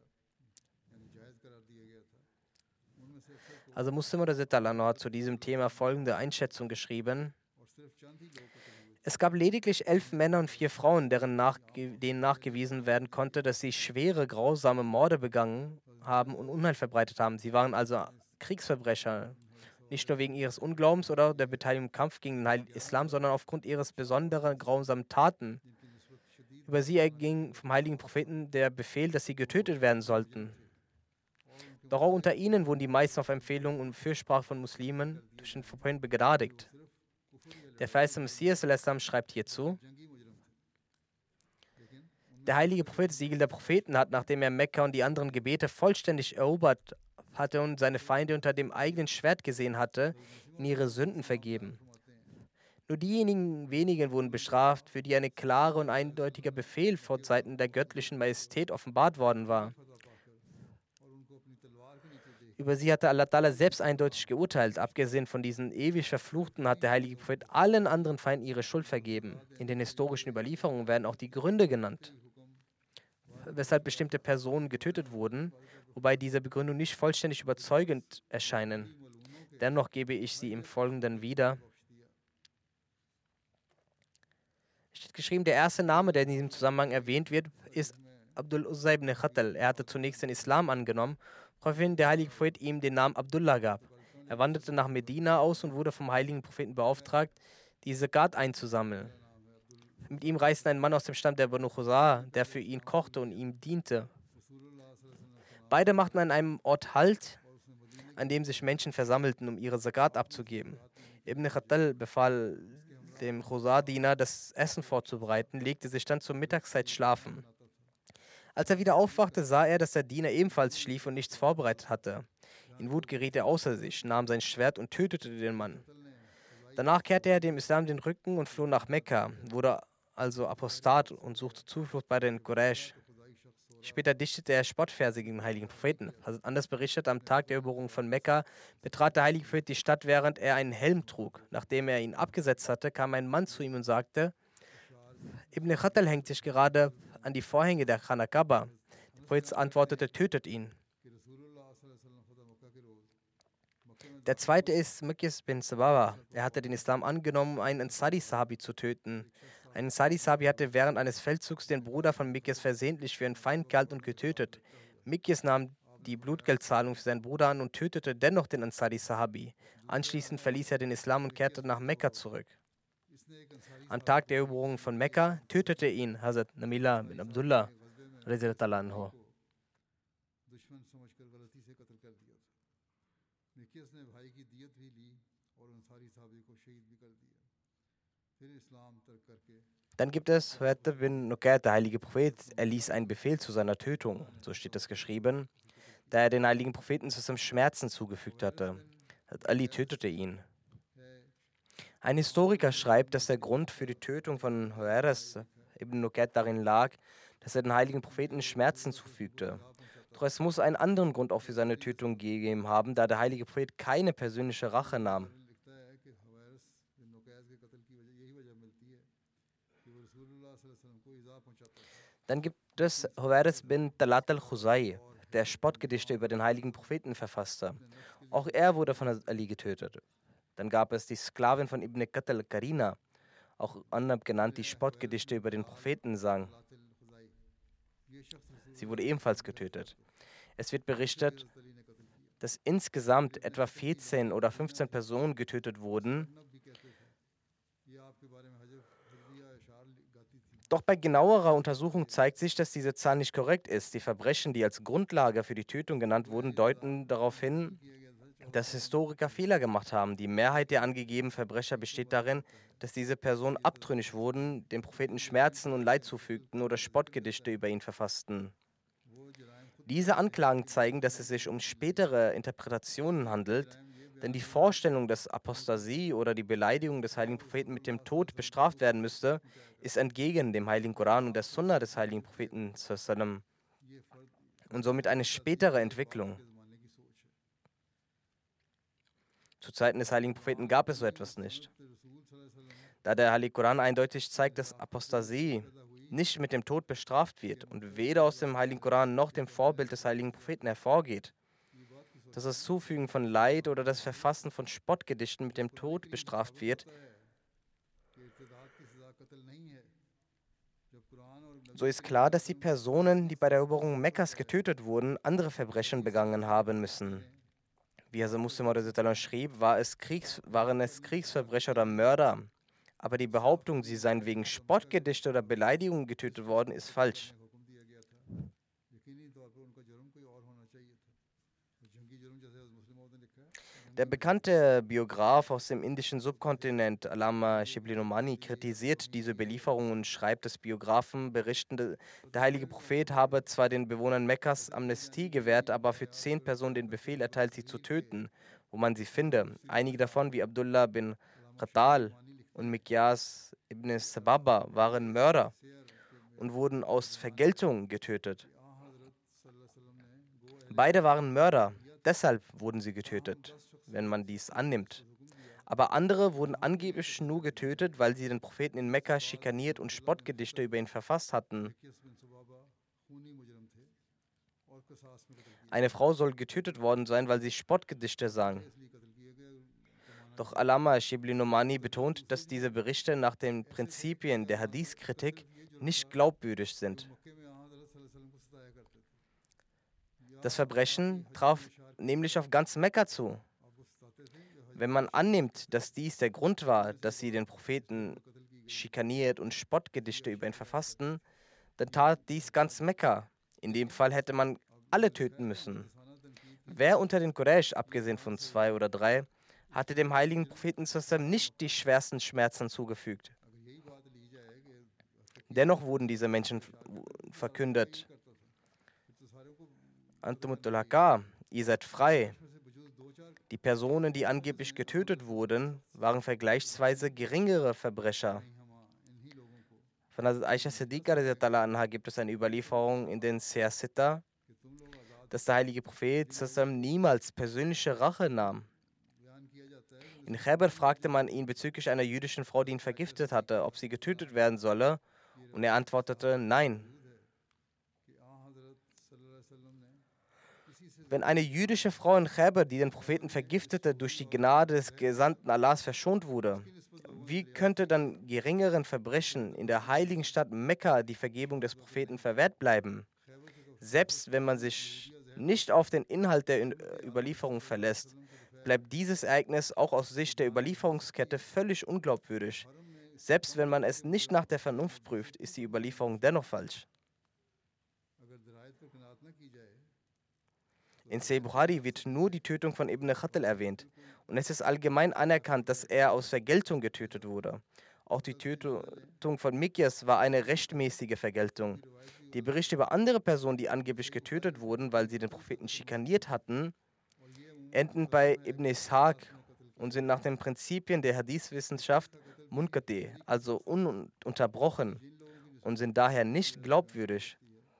S2: Also Muslim oder Sitalano hat zu diesem Thema folgende Einschätzung geschrieben. Es gab lediglich elf Männer und vier Frauen, deren nachge denen nachgewiesen werden konnte, dass sie schwere, grausame Morde begangen haben und Unheil verbreitet haben. Sie waren also Kriegsverbrecher, nicht nur wegen ihres Unglaubens oder der Beteiligung im Kampf gegen den Heiligen Islam, sondern aufgrund ihres besonderen, grausamen Taten. Über sie erging vom heiligen Propheten der Befehl, dass sie getötet werden sollten. Doch auch unter ihnen wurden die meisten auf Empfehlung und Fürsprache von Muslimen durch den Propheten begnadigt. Der verheißte Messias schreibt hierzu: Der heilige Prophet, Siegel der Propheten, hat, nachdem er Mekka und die anderen Gebete vollständig erobert hatte und seine Feinde unter dem eigenen Schwert gesehen hatte, in ihre Sünden vergeben. Nur diejenigen wenigen wurden bestraft, für die ein klarer und eindeutiger Befehl vor Zeiten der göttlichen Majestät offenbart worden war. Über sie hatte Allah Ta'ala selbst eindeutig geurteilt. Abgesehen von diesen ewig Verfluchten hat der heilige Prophet allen anderen Feinden ihre Schuld vergeben. In den historischen Überlieferungen werden auch die Gründe genannt, weshalb bestimmte Personen getötet wurden, wobei diese Begründungen nicht vollständig überzeugend erscheinen. Dennoch gebe ich sie im Folgenden wieder. Es steht geschrieben, der erste Name, der in diesem Zusammenhang erwähnt wird, ist Abdul Uzza ibn Khatal. Er hatte zunächst den Islam angenommen, woraufhin der heilige Prophet ihm den Namen Abdullah gab. Er wanderte nach Medina aus und wurde vom heiligen Propheten beauftragt, die Zakat einzusammeln. Mit ihm reiste ein Mann aus dem Stamm der Banu Khuzaa, der für ihn kochte und ihm diente. Beide machten an einem Ort Halt, an dem sich Menschen versammelten, um ihre Zakat abzugeben. Ibn Khatal befahl dem Khuzaa-Diener, das Essen vorzubereiten, legte sich dann zur Mittagszeit schlafen. Als er wieder aufwachte, sah er, dass der Diener ebenfalls schlief und nichts vorbereitet hatte. In Wut geriet er außer sich, nahm sein Schwert und tötete den Mann. Danach kehrte er dem Islam den Rücken und floh nach Mekka, wurde also Apostat und suchte Zuflucht bei den Quraysh. Später dichtete er Spottverse gegen den heiligen Propheten. Hazrat Anas berichtet, am Tag der Eroberung von Mekka betrat der heilige Prophet die Stadt, während er einen Helm trug. Nachdem er ihn abgesetzt hatte, kam ein Mann zu ihm und sagte: Ibn Khatal hängt sich gerade an die Vorhänge der Khana Kaaba. Der Prophet antwortete: Tötet ihn. Der zweite ist Mikyas bin Sababa. Er hatte den Islam angenommen, um einen Ansari-Sahabi zu töten. Ein Ansari-Sahabi hatte während eines Feldzugs den Bruder von Mikyas versehentlich für einen Feind gehalten und getötet. Mikyas nahm die Blutgeldzahlung für seinen Bruder an und tötete dennoch den Ansari-Sahabi. Anschließend verließ er den Islam und kehrte nach Mekka zurück. Am Tag der Eroberung von Mekka tötete ihn Hazrat Namila bin Abdullah Raziyallahu anhu.
S1: दुश्मन समझकर गलती से कत्ल कर दिया था। मिकियस ने भाई की दियत भी ली और अंसारी साहबी को शहीद भी कर दिया। फिर इस्लाम तर्क करके
S2: Dann gibt es Huayt bin Nuqayt, der heilige Prophet, er ließ einen Befehl zu seiner Tötung, so steht es geschrieben, da er den heiligen Propheten zu seinem Schmerzen zugefügt hatte. Hazrat Ali tötete ihn. Ein Historiker schreibt, dass der Grund für die Tötung von Huayras ibn Nuqayt darin lag, dass er den heiligen Propheten Schmerzen zufügte. Doch es muss einen anderen Grund auch für seine Tötung gegeben haben, da der heilige Prophet keine persönliche Rache nahm.
S1: लिखता है कि हवारस बिन नुकैस के कत्ल की वजह यही वजह मिलती है कि वो रसूलुल्लाह सल्लल्लाहु अलैहि वसल्लम को इज़ा पहुंचाता था।
S2: Dann gibt es Huwairis bin Talat al-Khuzai, der Spottgedichte über den heiligen Propheten verfasste. Auch er wurde von Hazrat Ali getötet. Dann gab es die Sklavin von Ibn Qatl Karina, auch Annab genannt, die Spottgedichte über den Propheten sang. Sie wurde ebenfalls getötet. Es wird berichtet, dass insgesamt etwa vierzehn oder fünfzehn Personen getötet wurden. Doch bei genauerer Untersuchung zeigt sich, dass diese Zahl nicht korrekt ist. Die Verbrechen, die als Grundlage für die Tötung genannt wurden, deuten darauf hin, dass Historiker Fehler gemacht haben. Die Mehrheit der angegebenen Verbrecher besteht darin, dass diese Personen abtrünnig wurden, dem Propheten Schmerzen und Leid zufügten oder Spottgedichte über ihn verfassten. Diese Anklagen zeigen, dass es sich um spätere Interpretationen handelt, denn die Vorstellung, dass Apostasie oder die Beleidigung des heiligen Propheten mit dem Tod bestraft werden müsste, ist entgegen dem heiligen Koran und der Sunna des heiligen Propheten sallam und somit eine spätere Entwicklung. Zu Zeiten des heiligen Propheten gab es so etwas nicht. Da der heilige Koran eindeutig zeigt, dass Apostasie nicht mit dem Tod bestraft wird und weder aus dem heiligen Koran noch dem Vorbild des heiligen Propheten hervorgeht, dass das Zufügen von Leid oder das Verfassen von Spottgedichten mit dem Tod bestraft wird, so ist klar, dass die Personen, die bei der Eroberung Mekkas getötet wurden, andere Verbrechen begangen haben müssen. Wie Hazrat Muslim schrieb, war es Kriegs, waren es Kriegsverbrecher oder Mörder. Aber die Behauptung, sie seien wegen Spottgedichte oder Beleidigungen getötet worden, ist falsch. Der bekannte Biograf aus dem indischen Subkontinent, Allama Shibli Nomani, kritisiert diese Überlieferung und schreibt, dass Biografen berichten, der heilige Prophet habe zwar den Bewohnern Mekkas Amnestie gewährt, aber für zehn Personen den Befehl erteilt, sie zu töten, wo man sie finde. Einige davon, wie Abdullah bin Qatal und Mikyas ibn Sababa, waren Mörder und wurden aus Vergeltung getötet. Beide waren Mörder, deshalb wurden sie getötet, wenn man dies annimmt. Aber andere wurden angeblich nur getötet, weil sie den Propheten in Mekka schikaniert und Spottgedichte über ihn verfasst hatten. Eine Frau soll getötet worden sein, weil sie Spottgedichte sang. Doch Allama Shibli Nomani betont, dass diese Berichte nach den Prinzipien der Hadith-Kritik nicht glaubwürdig sind. Das Verbrechen traf nämlich auf ganz Mekka zu. Wenn man annimmt, dass dies der Grund war, dass sie den Propheten schikaniert und Spottgedichte über ihn verfassten, dann tat dies ganz Mekka. In dem Fall hätte man alle töten müssen. Wer unter den Quraysh, abgesehen von zwei oder drei, hatte dem heiligen Propheten nicht die schwersten Schmerzen zugefügt? Dennoch wurden diese Menschen verkündet: Antumul Haqqa, ihr seid frei. Die Personen, die angeblich getötet wurden, waren vergleichsweise geringere Verbrecher. Von Hazrat Aisha Siddiqa anha gibt es eine Überlieferung in den Siyasita, dass der heilige Prophet niemals persönliche Rache nahm. In Khaybar fragte man ihn bezüglich einer jüdischen Frau, die ihn vergiftet hatte, ob sie getötet werden solle, und er antwortete: Nein. Wenn eine jüdische Frau in Khaybar, die den Propheten vergiftete, durch die Gnade des Gesandten Allahs verschont wurde, wie könnte dann geringeren Verbrechen in der heiligen Stadt Mekka die Vergebung des Propheten verwehrt bleiben? Selbst wenn man sich nicht auf den Inhalt der Überlieferung verlässt, bleibt dieses Ereignis auch aus Sicht der Überlieferungskette völlig unglaubwürdig. Selbst wenn man es nicht nach der Vernunft prüft, ist die Überlieferung dennoch falsch. In Sahih Bukhari wird nur die Tötung von Ibn Khatl erwähnt und es ist allgemein anerkannt, dass er aus Vergeltung getötet wurde. Auch die Tötung von Mikyas war eine rechtmäßige Vergeltung. Die Berichte über andere Personen, die angeblich getötet wurden, weil sie den Propheten schikaniert hatten, enden bei Ibn Ishaq und sind nach den Prinzipien der Hadith-Wissenschaft munqati, also ununterbrochen, und sind daher nicht glaubwürdig.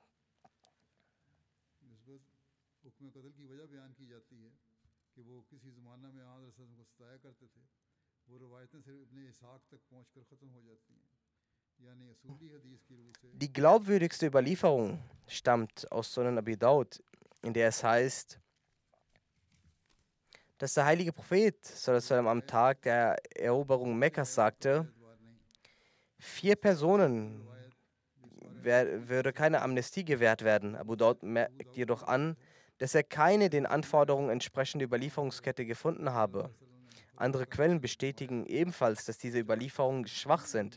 S2: Die glaubwürdigste Überlieferung stammt aus Sunan Abi Daud, in der es heißt, dass der heilige Prophet sallallahu alaihi wasallam am Tag der Eroberung Mekkas sagte, vier Personen wer, würde keine Amnestie gewährt werden. Abu Daud merkt jedoch an, dass er keine den Anforderungen entsprechende Überlieferungskette gefunden habe. Andere Quellen bestätigen ebenfalls, dass diese Überlieferungen schwach sind.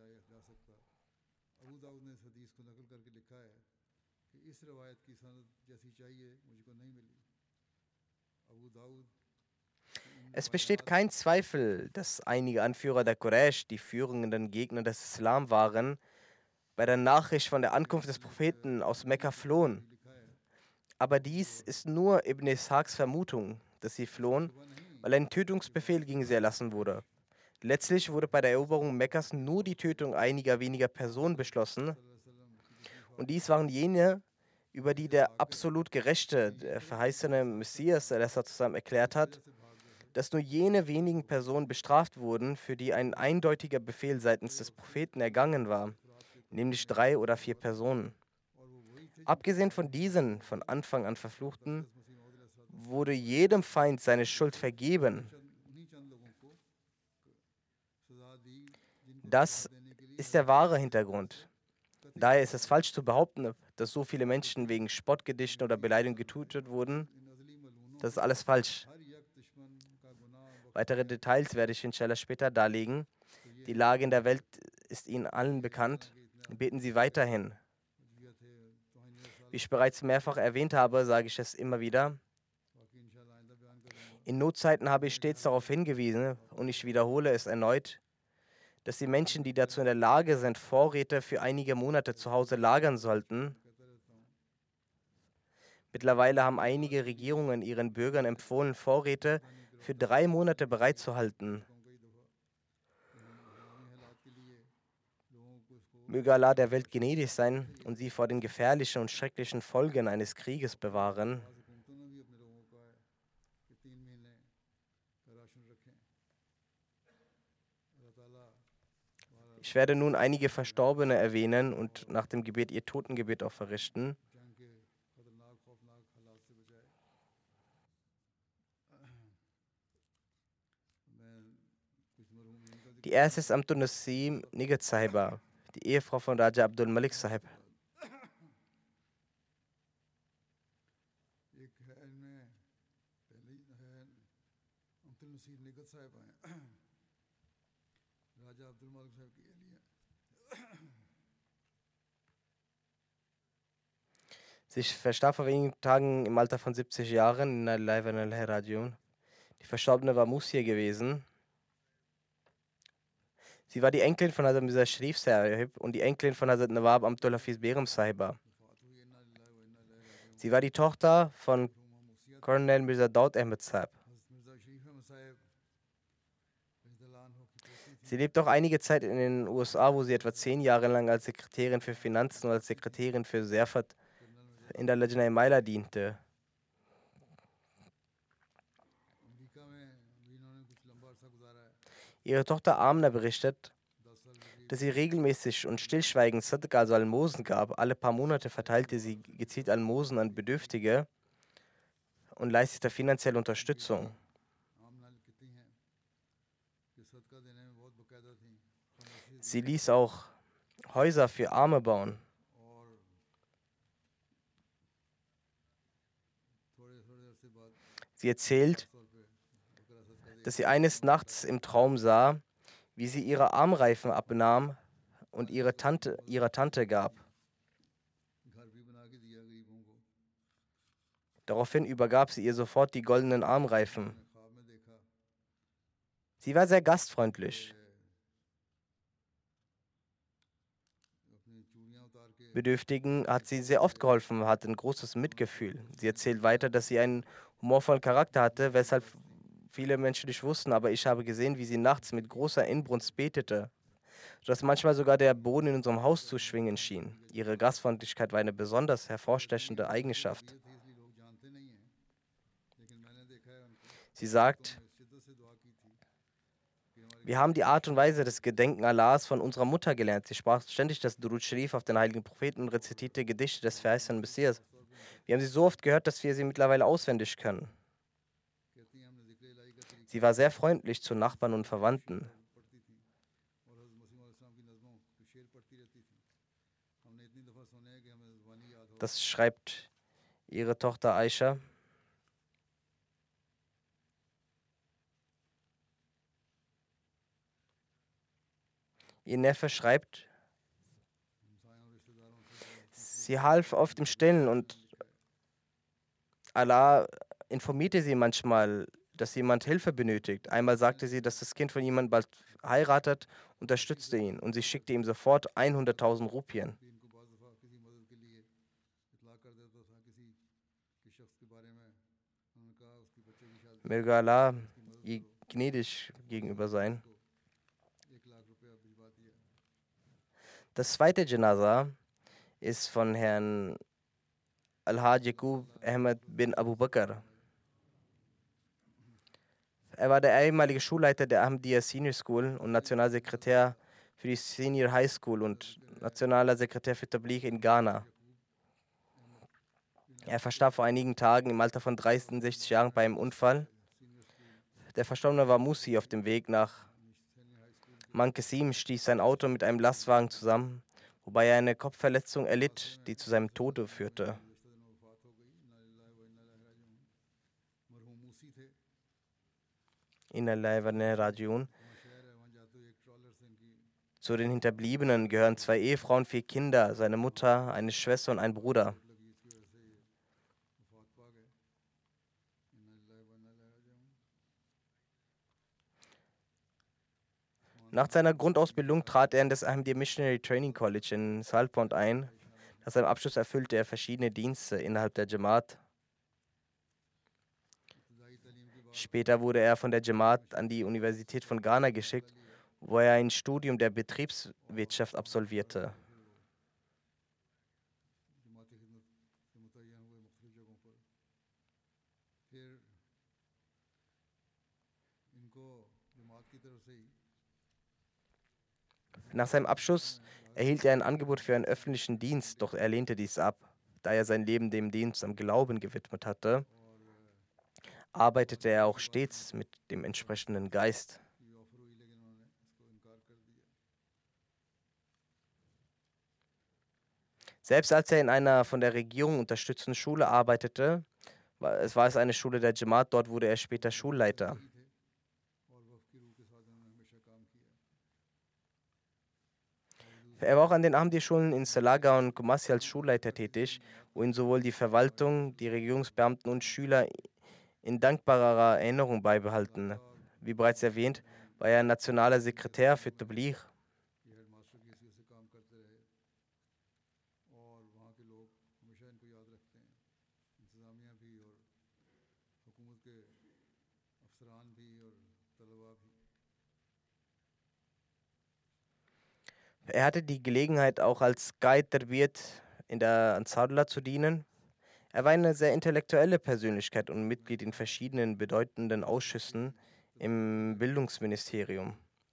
S2: Es besteht kein Zweifel, dass einige Anführer der Quraysh, die führenden Gegner des Islam waren, bei der Nachricht von der Ankunft des Propheten aus Mekka flohen. Aber dies ist nur Ibn Ishaqs Vermutung, dass sie flohen, weil ein Tötungsbefehl gegen sie erlassen wurde. Letztlich wurde bei der Eroberung Mekkas nur die Tötung einiger weniger Personen beschlossen. Und dies waren jene, über die der absolut Gerechte, der verheißene Messias erklärt hat, dass nur jene wenigen Personen bestraft wurden, für die ein eindeutiger Befehl seitens des Propheten ergangen war, nämlich drei oder vier Personen. Abgesehen von diesen von Anfang an Verfluchten, wurde jedem Feind seine Schuld vergeben. Das ist der wahre Hintergrund. Daher ist es falsch zu behaupten, dass so viele Menschen wegen Spottgedichten oder Beleidigungen getötet wurden. Das ist alles falsch. Weitere Details werde ich inshallah später darlegen. Die Lage in der Welt ist Ihnen allen bekannt. Beten Sie weiterhin. Wie ich bereits mehrfach erwähnt habe, sage ich es immer wieder. In Notzeiten habe ich stets darauf hingewiesen, und ich wiederhole es erneut, dass die Menschen, die dazu in der Lage sind, Vorräte für einige Monate zu Hause lagern sollten. Mittlerweile haben einige Regierungen ihren Bürgern empfohlen, Vorräte für drei Monate bereitzuhalten. Möge Allah der Welt gnädig sein und sie vor den gefährlichen und schrecklichen Folgen eines Krieges bewahren. Ich werde nun einige Verstorbene erwähnen und nach dem Gebet ihr Totengebet auch verrichten. Die erste ist Abdul Nasim Nigat Sahiba, die Ehefrau von Raja Abdul Malik Sahib. Sie verstarb vor wenigen Tagen im Alter von siebzig Jahren in Al-Rajiun. Die Verstorbene war Musia gewesen. Sie war die Enkelin von Hazrat Mirza Sharif Sahib und die Enkelin von Hazrat Nawab Abdul Hafiz Begum Sahiba. Sie war die Tochter von Colonel Mirza Daud Ahmed Sahib. Sie lebt auch einige Zeit in den U S A, wo sie etwa zehn Jahre lang als Sekretärin für Finanzen und als Sekretärin für Serfat in der Lajna Maila diente. Ihre Tochter Amna berichtet, dass sie regelmäßig und stillschweigend Sadqa, also Almosen gab. Alle paar Monate verteilte sie gezielt Almosen an Bedürftige und leistete finanzielle Unterstützung. Sie ließ auch Häuser für Arme bauen. Sie erzählt, dass sie eines Nachts im Traum sah, wie sie ihre Armreifen abnahm und ihre Tante, ihrer Tante gab. Daraufhin übergab sie ihr sofort die goldenen Armreifen. Sie war sehr gastfreundlich. Bedürftigen hat sie sehr oft geholfen, hatte ein großes Mitgefühl. Sie erzählt weiter, dass sie einen humorvollen Charakter hatte, weshalb viele Menschen nicht wussten, aber ich habe gesehen, wie sie nachts mit großer Inbrunst betete, sodass manchmal sogar der Boden in unserem Haus zu schwingen schien. Ihre Gastfreundlichkeit war eine besonders hervorstechende Eigenschaft. Sie sagt, wir haben die Art und Weise des Gedenken Allahs von unserer Mutter gelernt. Sie sprach ständig das Durud Sharif auf den heiligen Propheten und rezitierte Gedichte des verheißenen Messias. Wir haben sie so oft gehört, dass wir sie mittlerweile auswendig können. Sie war sehr freundlich zu Nachbarn und Verwandten. Das schreibt ihre Tochter Aisha. Ihr Neffe schreibt, sie half oft im Stillen und Allah informierte sie manchmal, dass jemand Hilfe benötigt. Einmal sagte sie, dass das Kind von jemandem bald heiratet, unterstützte ihn und sie schickte ihm sofort hunderttausend Rupien. Möge Allah ihr gnädig gegenüber sein. Das zweite Janaza ist von Herrn Alhaj Yaqub Ahmed bin Abu Bakr. Er war der ehemalige Schulleiter der Ahmadiyya Senior School und Nationalsekretär für die Senior High School und nationaler Sekretär für Tabligh in Ghana. Er verstarb vor einigen Tagen im Alter von dreiundsechzig Jahren bei einem Unfall. Der Verstorbene war Musi auf dem Weg nach Mankesim, stieß sein Auto mit einem Lastwagen zusammen, wobei er eine Kopfverletzung erlitt, die zu seinem Tode führte. Inna lillahi wa inna ilaihi rajiun. Zu den Hinterbliebenen gehören zwei Ehefrauen, vier Kinder, seine Mutter, eine Schwester und ein Bruder. Nach seiner Grundausbildung trat er in das Ahmadiyya Missionary Training College in Salpond ein. Nach seinem Abschluss erfüllte er verschiedene Dienste innerhalb der Jamaat. Später wurde er von der Jamaat an die Universität von Ghana geschickt, wo er ein Studium der Betriebswirtschaft absolvierte. Nach seinem Abschluss erhielt er ein Angebot für einen öffentlichen Dienst, doch er lehnte dies ab. Da er sein Leben dem Dienst am Glauben gewidmet hatte, arbeitete er auch stets mit dem entsprechenden Geist. Selbst als er in einer von der Regierung unterstützten Schule arbeitete, war es war es eine Schule der Jamaat, dort wurde er später Schulleiter. Er war auch an den Ahmadiyya-Schulen in Salaga und Kumasi als Schulleiter tätig, wo ihn sowohl die Verwaltung, die Regierungsbeamten und Schüler in dankbarer Erinnerung beibehalten. Wie bereits erwähnt, war er nationaler Sekretär für Tabligh. Er hatte die Gelegenheit, auch als Guide Tarbiyat in der Ansarullah zu dienen. Er war eine sehr intellektuelle Persönlichkeit und Mitglied in verschiedenen bedeutenden Ausschüssen im Bildungsministerium.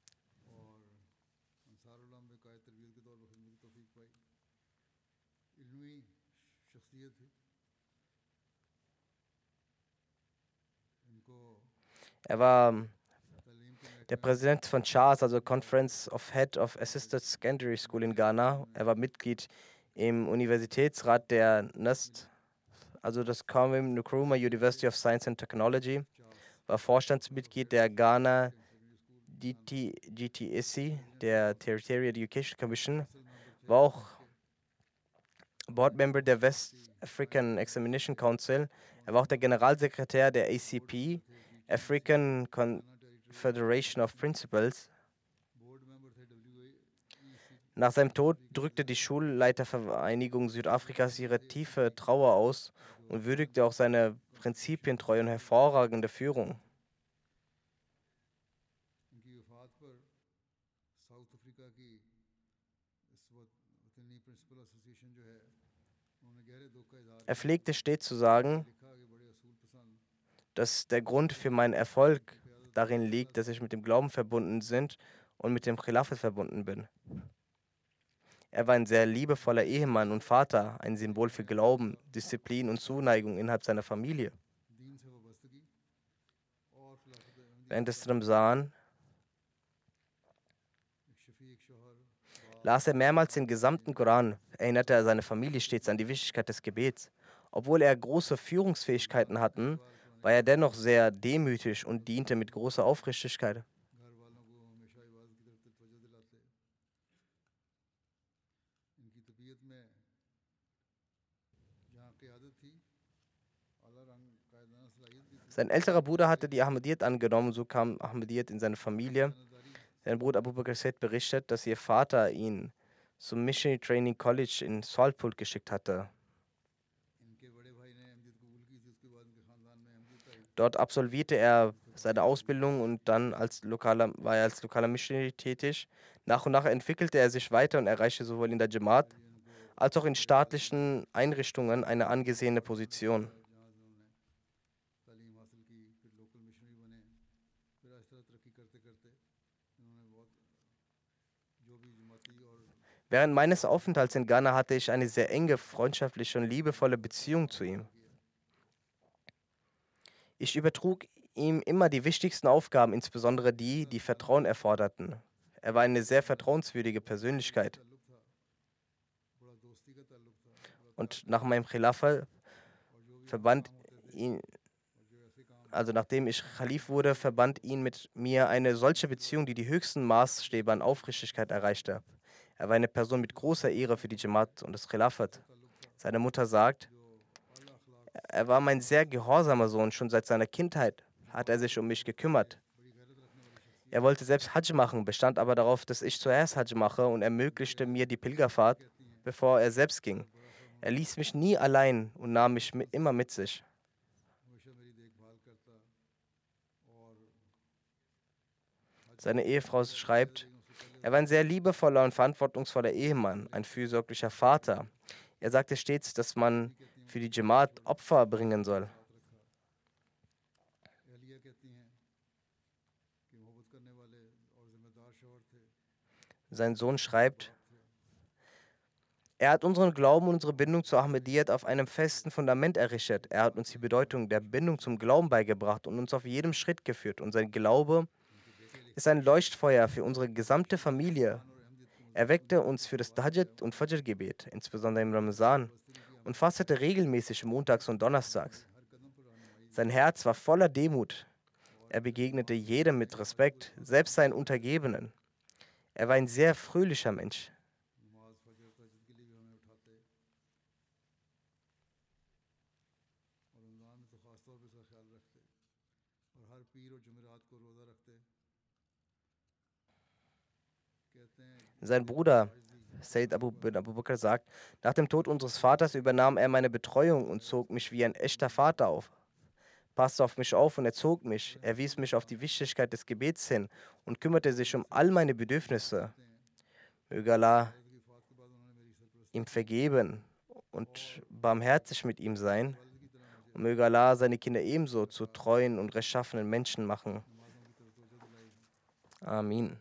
S2: Er war der Präsident von C H A S, also Conference of Head of Assisted Secondary School in Ghana. Er war Mitglied im Universitätsrat der N U S T, also das Kwame Nkrumah University of Science and Technology, war Vorstandsmitglied der Ghana G T S C, der Territorial Education Commission, war auch Board-Member der West African Examination Council. Er war auch der Generalsekretär der A C P, African Confederation of Principals. Nach seinem Tod drückte die Schulleitervereinigung Südafrikas ihre tiefe Trauer aus und würdigte auch seine prinzipientreue und hervorragende Führung. Er pflegte stets zu sagen, dass der Grund für meinen Erfolg darin liegt, dass ich mit dem Glauben verbunden bin und mit dem Khilafat verbunden bin. Er war ein sehr liebevoller Ehemann und Vater, ein Symbol für Glauben, Disziplin und Zuneigung innerhalb seiner Familie. Während des Ramsan las er mehrmals den gesamten Koran, erinnerte er seine Familie stets an die Wichtigkeit des Gebets. Obwohl er große Führungsfähigkeiten hatte, war er dennoch sehr demütig und diente mit großer Aufrichtigkeit. Sein älterer Bruder hatte die Ahmadiyyat angenommen, so kam Ahmadiyyat in seine Familie. Sein Bruder Abu Bakr Said berichtet, dass ihr Vater ihn zum Missionary Training College in Saltput geschickt hatte. Dort absolvierte er seine Ausbildung und dann als lokaler, war er als lokaler Missionary tätig. Nach und nach entwickelte er sich weiter und erreichte sowohl in der Jamaat als auch in staatlichen Einrichtungen eine angesehene Position. Während meines Aufenthalts in Ghana hatte ich eine sehr enge, freundschaftliche und liebevolle Beziehung zu ihm. Ich übertrug ihm immer die wichtigsten Aufgaben, insbesondere die, die Vertrauen erforderten. Er war eine sehr vertrauenswürdige Persönlichkeit. Und nach meinem Khilafah verband ihn, also nachdem ich Khalif wurde, verband ihn mit mir eine solche Beziehung, die die höchsten Maßstäbe an Aufrichtigkeit erreichte. Er war eine Person mit großer Ehre für die Jamaat und das Khilafat. Seine Mutter sagt, er war mein sehr gehorsamer Sohn. Schon seit seiner Kindheit hat er sich um mich gekümmert. Er wollte selbst Hajj machen, bestand aber darauf, dass ich zuerst Hajj mache und ermöglichte mir die Pilgerfahrt, bevor er selbst ging. Er ließ mich nie allein und nahm mich immer mit sich. Seine Ehefrau schreibt, er war ein sehr liebevoller und verantwortungsvoller Ehemann, ein fürsorglicher Vater. Er sagte stets, dass man für die Jamaat Opfer bringen soll. Sein Sohn schreibt, er hat unseren Glauben und unsere Bindung zur Ahmadiyyat auf einem festen Fundament errichtet. Er hat uns die Bedeutung der Bindung zum Glauben beigebracht und uns auf jedem Schritt geführt. Und sein Glaube ist ein Leuchtfeuer für unsere gesamte Familie. Er weckte uns für das Tahajjud und Fajr-Gebet, insbesondere im Ramazan, und fastete regelmäßig montags und donnerstags. Sein Herz war voller Demut. Er begegnete jedem mit Respekt, selbst seinen Untergebenen. Er war ein sehr fröhlicher Mensch. Sein Bruder Sayyid Abu bin Abu Bakr sagt, nach dem Tod unseres Vaters übernahm er meine Betreuung und zog mich wie ein echter Vater auf. Passte auf mich auf und erzog mich. Er wies mich auf die Wichtigkeit des Gebets hin und kümmerte sich um all meine Bedürfnisse. Möge Allah ihm vergeben und barmherzig mit ihm sein. Und möge Allah seine Kinder ebenso zu treuen und rechtschaffenen Menschen machen. Amin.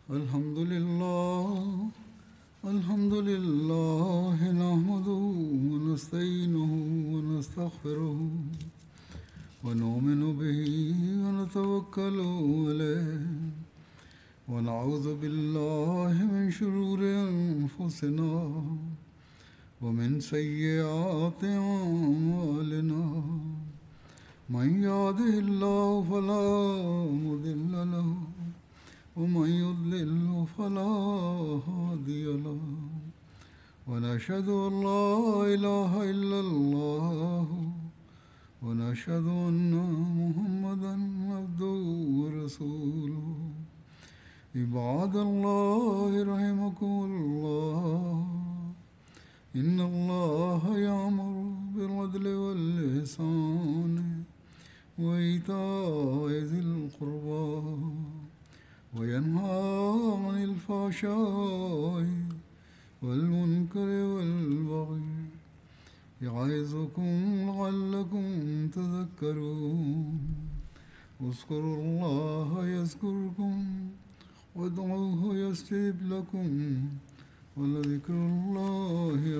S1: الحمد لله الحمد لله نحمده ونستعينه ونستغفره ونؤمن به ونتوكل عليه ونعوذ بالله من شرور أنفسنا ومن سيئات أعمالنا من يهده الله فلا مضل له ومن يضلل فلا هادي له ونشهد أن لا إله إلا الله ونشهد أن محمدا عبده ورسوله عباد الله رحمكم الله إن الله يأمر بالعدل والإحسان وإيتاء ذي القربى وينهى عن الفحشاء والمنكر والبغي يعظكم لعلكم تذكرون اذكروا الله يذكركم وادعوه يستجب لكم ولذكر الله